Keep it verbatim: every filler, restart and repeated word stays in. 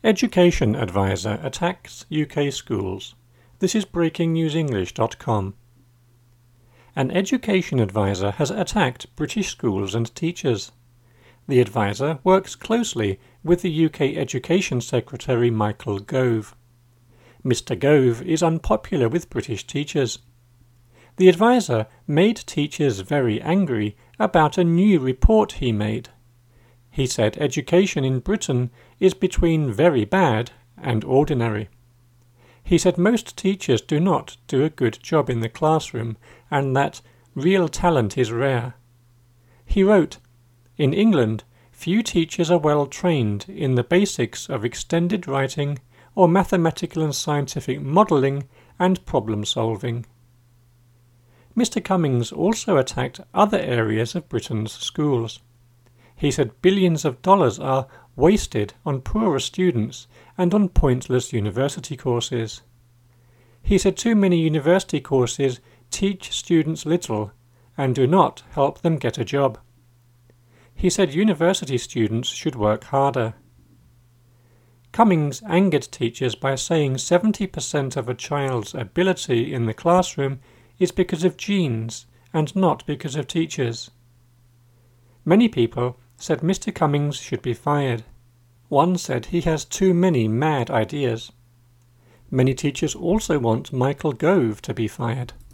Education Advisor attacks U K schools. This is breaking news english dot com. An education advisor has attacked British schools and teachers. The advisor works closely with the U K Education Secretary Michael Gove. Mister Gove is unpopular with British teachers. The advisor made teachers very angry about a new report he made. He said education in Britain is between very bad and ordinary. He said most teachers do not do a good job in the classroom and that real talent is rare. He wrote, "In England, few teachers are well trained in the basics of extended writing or mathematical and scientific modelling and problem solving." Mister Cummings also attacked other areas of Britain's schools. He said billions of dollars are wasted on poorer students and on pointless university courses. He said too many university courses teach students little and do not help them get a job. He said university students should work harder. Cummings angered teachers by saying seventy percent of a child's ability in the classroom is because of genes and not because of teachers. Many people said Mister Cummings should be fired. One said he has too many mad ideas. Many teachers also want Michael Gove to be fired.